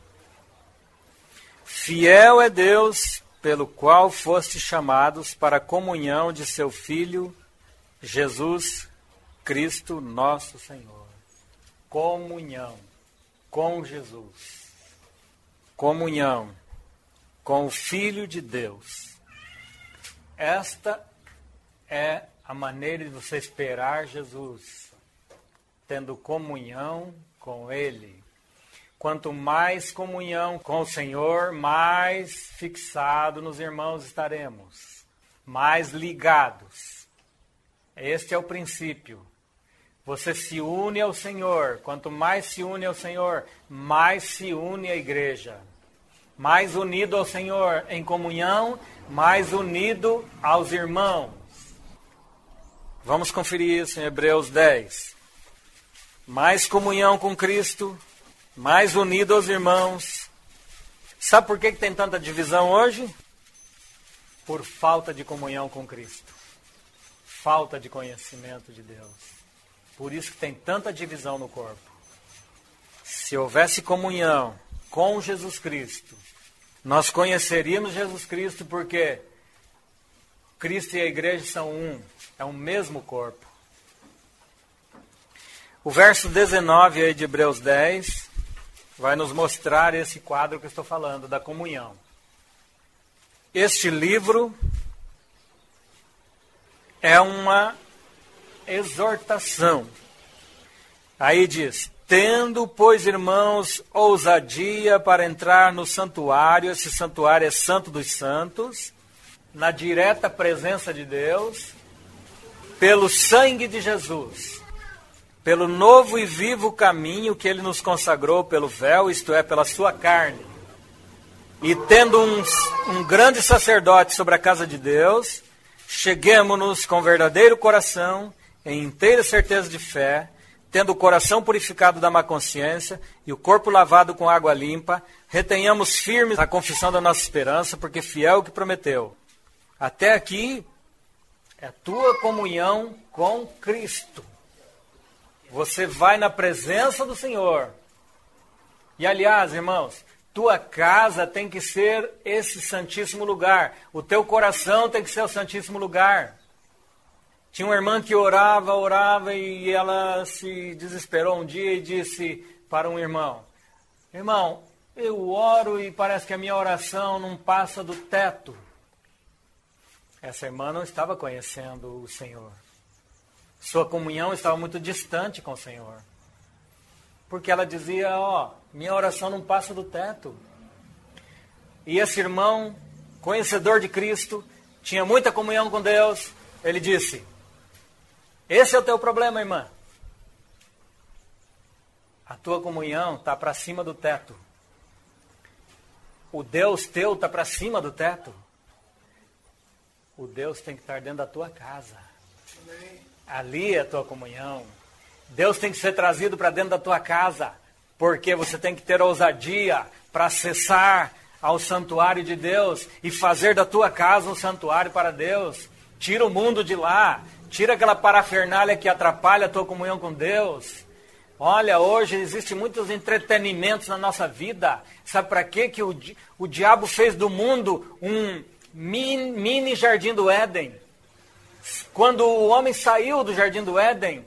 Fiel é Deus, pelo qual fostes chamados para a comunhão de seu Filho, Jesus Cristo nosso Senhor. Comunhão com Jesus. Comunhão com o Filho de Deus. Esta é a maneira de você esperar Jesus, tendo comunhão com Ele. Quanto mais comunhão com o Senhor, mais fixado nos irmãos estaremos, mais ligados. Este é o princípio. Você se une ao Senhor. Quanto mais se une ao Senhor, mais se une à igreja. Mais unido ao Senhor em comunhão, mais unido aos irmãos. Vamos conferir isso em Hebreus 10. Mais comunhão com Cristo, mais unido aos irmãos. Sabe por que tem tanta divisão hoje? Por falta de comunhão com Cristo. Falta de conhecimento de Deus. Por isso que tem tanta divisão no corpo. Se houvesse comunhão com Jesus Cristo, nós conheceríamos Jesus Cristo porque Cristo e a igreja são um, é o mesmo corpo. O verso 19 aí de Hebreus 10 vai nos mostrar esse quadro que eu estou falando, da comunhão. Este livro é uma exortação. Aí diz: tendo, pois, irmãos, ousadia para entrar no santuário, esse santuário é Santo dos Santos, na direta presença de Deus, pelo sangue de Jesus, pelo novo e vivo caminho que Ele nos consagrou pelo véu, isto é, pela sua carne. E tendo um grande sacerdote sobre a casa de Deus, cheguemo-nos com verdadeiro coração, em inteira certeza de fé, tendo o coração purificado da má consciência e o corpo lavado com água limpa, retenhamos firmes a confissão da nossa esperança, porque fiel é o que prometeu. Até aqui é a tua comunhão com Cristo. Você vai na presença do Senhor. E aliás, irmãos, tua casa tem que ser esse santíssimo lugar. O teu coração tem que ser o santíssimo lugar. Tinha uma irmã que orava e ela se desesperou um dia e disse para um irmão: irmão, eu oro e parece que a minha oração não passa do teto. Essa irmã não estava conhecendo o Senhor. Sua comunhão estava muito distante com o Senhor. Porque ela dizia: minha oração não passa do teto. E esse irmão, conhecedor de Cristo, tinha muita comunhão com Deus. Ele disse: esse é o teu problema, irmã. A tua comunhão está para cima do teto. O Deus teu está para cima do teto. O Deus tem que estar dentro da tua casa. Ali é a tua comunhão. Deus tem que ser trazido para dentro da tua casa, porque você tem que ter ousadia para acessar ao santuário de Deus e fazer da tua casa um santuário para Deus. Tira o mundo de lá, tira aquela parafernália que atrapalha a tua comunhão com Deus. Olha, hoje existem muitos entretenimentos na nossa vida. Sabe para quê? Que o diabo fez do mundo um mini jardim do Éden. Quando o homem saiu do jardim do Éden,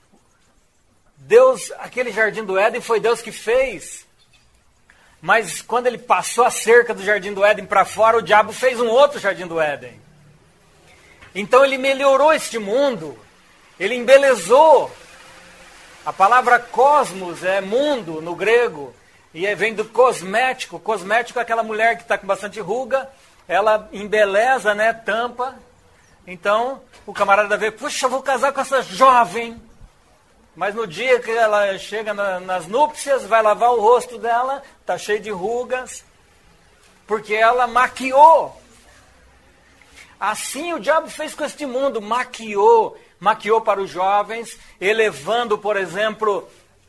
Deus, aquele jardim do Éden foi Deus que fez. Mas quando ele passou a cerca do jardim do Éden para fora, o diabo fez um outro jardim do Éden. Então ele melhorou este mundo, ele embelezou. A palavra cosmos é mundo no grego, e vem do cosmético. Cosmético é aquela mulher que está com bastante ruga, ela embeleza, né, tampa. Então o camarada vê: puxa, eu vou casar com essa jovem. Mas no dia que ela chega nas núpcias, vai lavar o rosto dela, está cheio de rugas, porque ela maquiou. Assim o diabo fez com este mundo, maquiou para os jovens, elevando, por exemplo,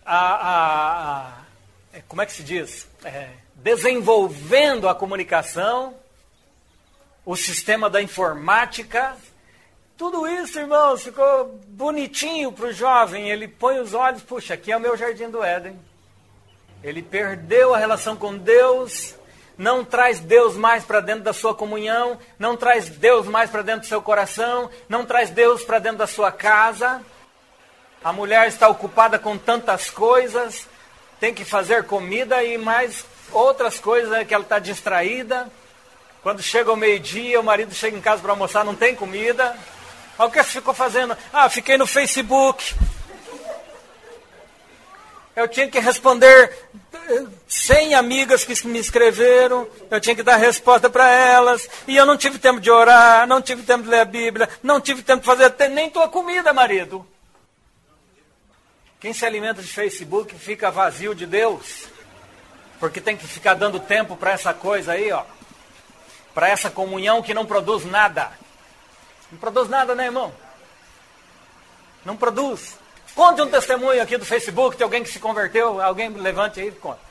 como é que se diz? Desenvolvendo a comunicação, o sistema da informática. Tudo isso, irmãos, ficou bonitinho para o jovem. Ele põe os olhos: puxa, aqui é o meu jardim do Éden. Ele perdeu a relação com Deus, não traz Deus mais para dentro da sua comunhão, não traz Deus mais para dentro do seu coração, não traz Deus para dentro da sua casa. A mulher está ocupada com tantas coisas, tem que fazer comida e mais outras coisas, que ela está distraída. Quando chega o meio-dia, o marido chega em casa para almoçar, não tem comida. O que você ficou fazendo? Fiquei no Facebook. Eu tinha que responder 100 amigas que me escreveram, eu tinha que dar resposta para elas, e eu não tive tempo de orar, não tive tempo de ler a Bíblia, não tive tempo de fazer nem tua comida, marido. Quem se alimenta de Facebook fica vazio de Deus, porque tem que ficar dando tempo para essa coisa aí, ó, para essa comunhão que não produz nada. Não produz nada, né, irmão? Não produz. Conte um testemunho aqui do Facebook de alguém que se converteu. Alguém levante aí e conta.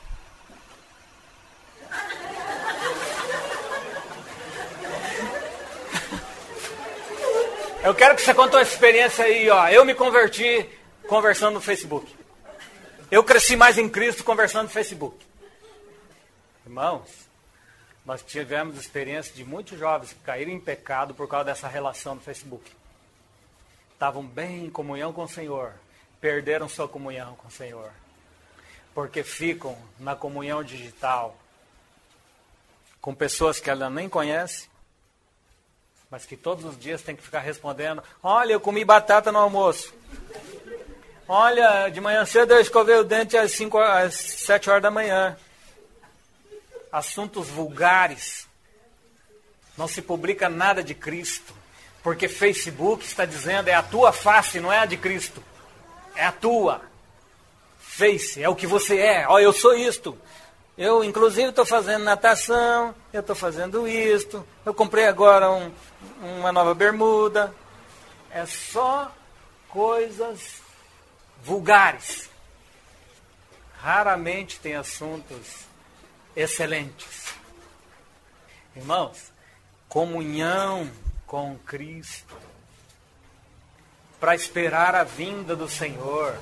Eu quero que você conte uma experiência aí, ó. Eu me converti conversando no Facebook. Eu cresci mais em Cristo conversando no Facebook. Irmãos, nós tivemos experiência de muitos jovens que caíram em pecado por causa dessa relação no Facebook. Estavam bem em comunhão com o Senhor, perderam sua comunhão com o Senhor, porque ficam na comunhão digital com pessoas que ela nem conhece, mas que todos os dias tem que ficar respondendo: olha, eu comi batata no almoço. Olha, de manhã cedo eu escovei o dente às 7 horas da manhã. Assuntos vulgares. Não se publica nada de Cristo, porque Facebook está dizendo, é a tua face, não é a de Cristo. É a tua. Face, é o que você é. Ó, eu sou isto. Eu, inclusive, estou fazendo natação, eu estou fazendo isto, eu comprei agora uma nova bermuda. É só coisas vulgares. Raramente tem assuntos excelentes. Irmãos, comunhão com Cristo, para esperar a vinda do Senhor.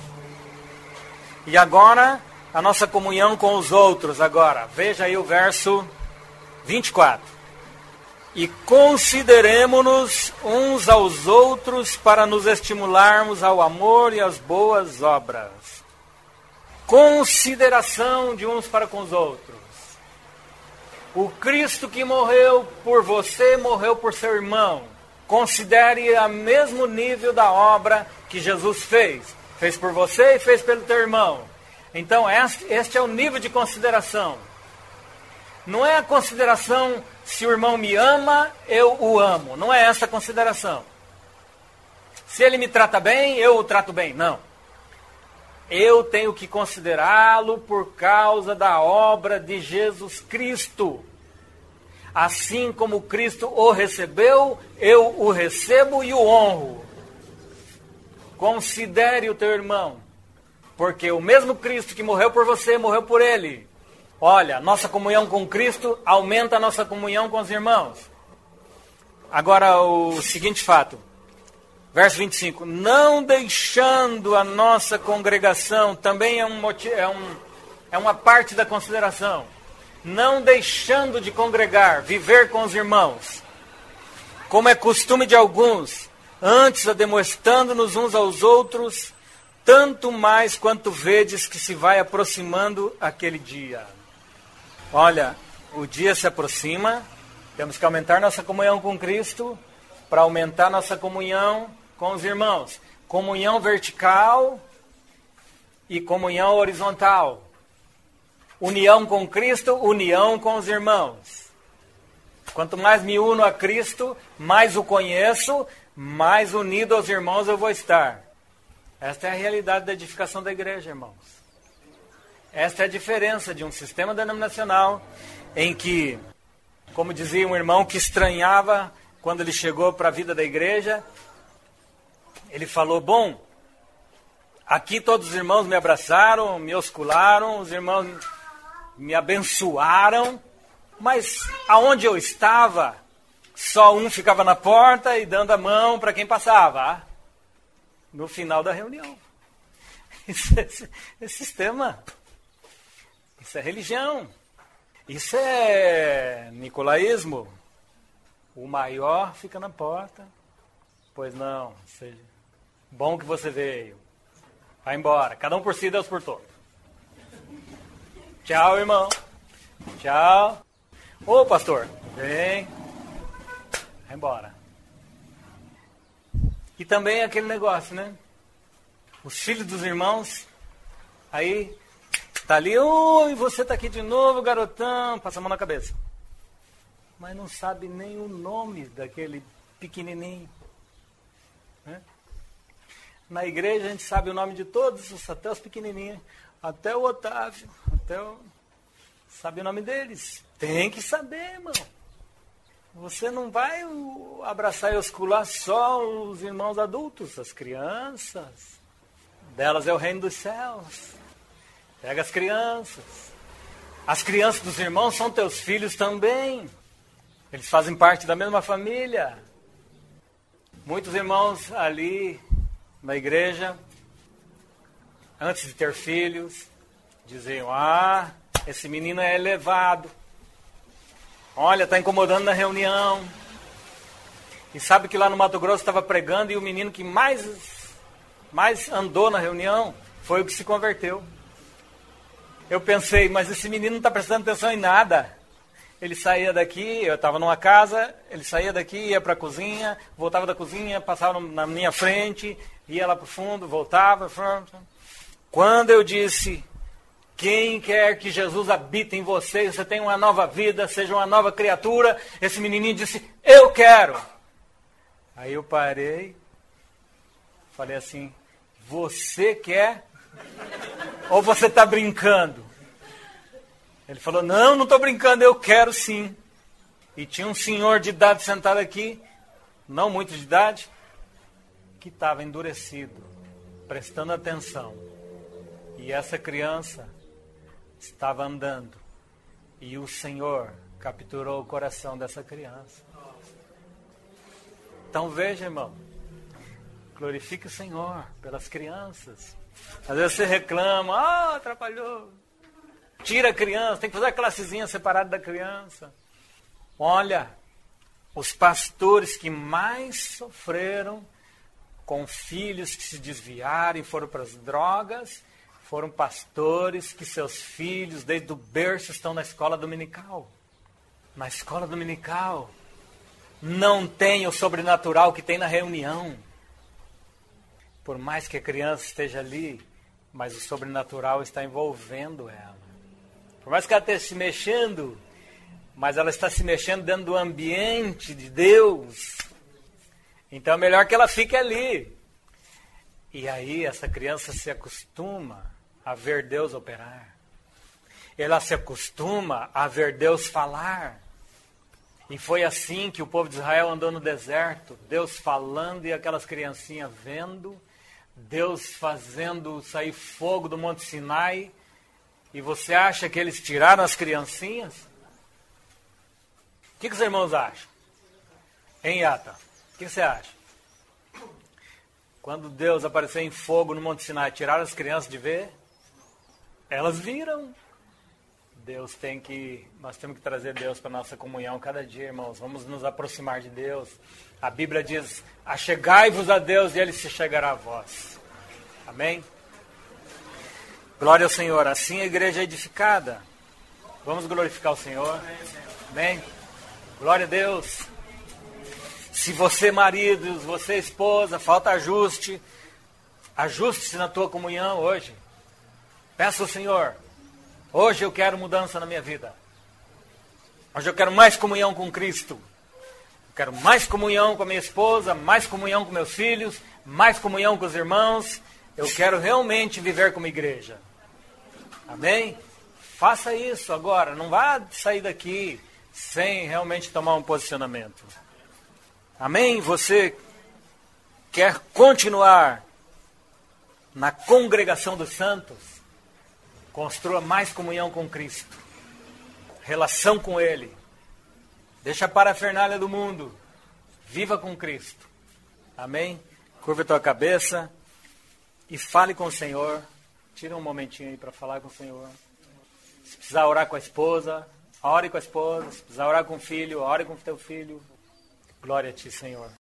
E agora, a nossa comunhão com os outros. Agora, veja aí o verso 24. E consideremo-nos uns aos outros para nos estimularmos ao amor e às boas obras. Consideração de uns para com os outros. O Cristo que morreu por você, morreu por seu irmão. Considere a mesmo nível da obra que Jesus fez. Fez por você e fez pelo teu irmão. Então, este é o nível de consideração. Não é a consideração, se o irmão me ama, eu o amo. Não é essa a consideração. Se ele me trata bem, eu o trato bem. Não. Eu tenho que considerá-lo por causa da obra de Jesus Cristo. Assim como Cristo o recebeu, eu o recebo e o honro. Considere o teu irmão, porque o mesmo Cristo que morreu por você, morreu por ele. Olha, nossa comunhão com Cristo aumenta a nossa comunhão com os irmãos. Agora o seguinte fato, verso 25. Não deixando a nossa congregação, também é uma parte da consideração. Não deixando de congregar, viver com os irmãos, como é costume de alguns, antes ademoestando-nos uns aos outros, tanto mais quanto vedes que se vai aproximando aquele dia. Olha, o dia se aproxima, temos que aumentar nossa comunhão com Cristo, para aumentar nossa comunhão com os irmãos. Comunhão vertical e comunhão horizontal. União com Cristo, união com os irmãos. Quanto mais me uno a Cristo, mais o conheço, mais unido aos irmãos eu vou estar. Esta é a realidade da edificação da igreja, irmãos. Esta é a diferença de um sistema denominacional em que, como dizia um irmão que estranhava quando ele chegou para a vida da igreja, ele falou: bom, aqui todos os irmãos me abraçaram, me oscularam, os irmãos me abençoaram, mas aonde eu estava, só um ficava na porta e dando a mão para quem passava, no final da reunião. Esse sistema, isso é religião, isso é nicolaísmo. O maior fica na porta. Pois não, seja bom que você veio. Vai embora, cada um por si, Deus por todos. Tchau, irmão. Tchau. Ô, pastor, vem. Vai embora. E também aquele negócio, né? Os filhos dos irmãos, aí Está ali, oi, você está aqui de novo, garotão, passa a mão na cabeça. Mas não sabe nem o nome daquele pequenininho. Né? Na igreja a gente sabe o nome de todos, até os pequenininhos, até o Otávio, sabe o nome deles. Tem que saber, irmão. Você não vai abraçar e oscular só os irmãos adultos, as crianças. Delas é o reino dos céus. Pega as crianças. As crianças dos irmãos são teus filhos também. Eles fazem parte da mesma família. Muitos irmãos ali na igreja, antes de ter filhos, diziam, esse menino é elevado. Olha, está incomodando na reunião. E sabe que lá no Mato Grosso estava pregando e o menino que mais andou na reunião foi o que se converteu. Eu pensei, mas esse menino não está prestando atenção em nada. Ele saía daqui, eu estava numa casa, ele saía daqui, ia para a cozinha, voltava da cozinha, passava na minha frente, ia lá para o fundo, voltava. Quando eu disse, quem quer que Jesus habite em você, você tenha uma nova vida, seja uma nova criatura, esse menininho disse, eu quero. Aí eu parei, falei assim, você quer? Ou você está brincando? Ele falou, não estou brincando, eu quero sim. E tinha um senhor de idade sentado aqui, não muito de idade, que estava endurecido, prestando atenção. E essa criança estava andando. E o Senhor capturou o coração dessa criança. Então veja, irmão, glorifique o Senhor pelas crianças. Às vezes você reclama, atrapalhou. Tira a criança, tem que fazer a classezinha separada da criança. Olha, os pastores que mais sofreram com filhos que se desviaram e foram para as drogas, foram pastores que seus filhos, desde o berço, estão na escola dominical. Na escola dominical não tem o sobrenatural que tem na reunião. Por mais que a criança esteja ali, mas o sobrenatural está envolvendo ela. Por mais que ela esteja se mexendo, mas ela está se mexendo dentro do ambiente de Deus. Então é melhor que ela fique ali. E aí essa criança se acostuma a ver Deus operar. Ela se acostuma a ver Deus falar. E foi assim que o povo de Israel andou no deserto. Deus falando e aquelas criancinhas vendo. Deus fazendo sair fogo do Monte Sinai. E você acha que eles tiraram as criancinhas? O que os irmãos acham? Hein, Yata? O que você acha? Quando Deus apareceu em fogo no Monte Sinai, tiraram as crianças de ver? Elas viram. Nós temos que trazer Deus para a nossa comunhão cada dia, irmãos. Vamos nos aproximar de Deus. A Bíblia diz, achegai-vos a Deus e Ele se chegará a vós. Amém? Glória ao Senhor. Assim a igreja é edificada. Vamos glorificar o Senhor. Amém? Glória a Deus. Se você marido, você esposa, falta ajuste, ajuste-se na tua comunhão hoje. Peça ao Senhor, hoje eu quero mudança na minha vida. Hoje eu quero mais comunhão com Cristo. Eu quero mais comunhão com a minha esposa, mais comunhão com meus filhos, mais comunhão com os irmãos. Eu quero realmente viver como igreja. Amém? Faça isso agora. Não vá sair daqui sem realmente tomar um posicionamento. Amém? Você quer continuar na congregação dos santos? Construa mais comunhão com Cristo. Relação com Ele. Deixa a parafernália do mundo. Viva com Cristo. Amém? Curva a tua cabeça e fale com o Senhor. Tira um momentinho aí para falar com o Senhor. Se precisar orar com a esposa, ore com a esposa. Se precisar orar com o filho, ore com o teu filho. Glória a Ti, Senhor.